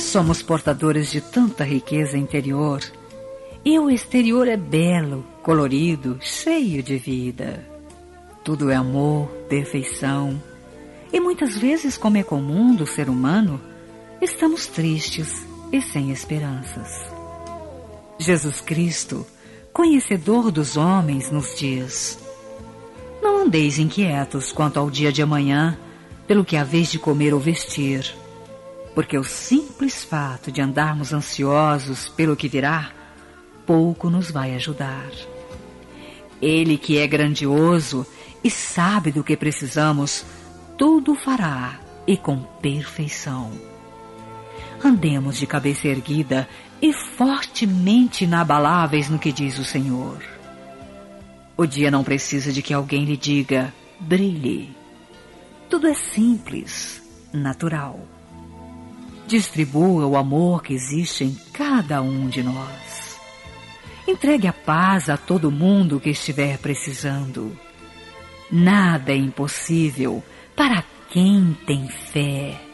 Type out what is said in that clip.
Somos portadores de tanta riqueza interior, e o exterior é belo, colorido, cheio de vida. Tudo é amor, perfeição, e muitas vezes, como é comum do ser humano, estamos tristes e sem esperanças. Jesus Cristo, conhecedor dos homens, nos diz: não andeis inquietos quanto ao dia de amanhã, pelo que haveis de comer ou vestir, porque o simples fato de andarmos ansiosos pelo que virá, pouco nos vai ajudar. Ele, que é grandioso e sabe do que precisamos, tudo fará e com perfeição. Andemos de cabeça erguida e fortemente inabaláveis no que diz o Senhor. O dia não precisa de que alguém lhe diga: brilhe. Tudo é simples, natural. Distribua o amor que existe em cada um de nós. Entregue a paz a todo mundo que estiver precisando. Nada é impossível para quem tem fé.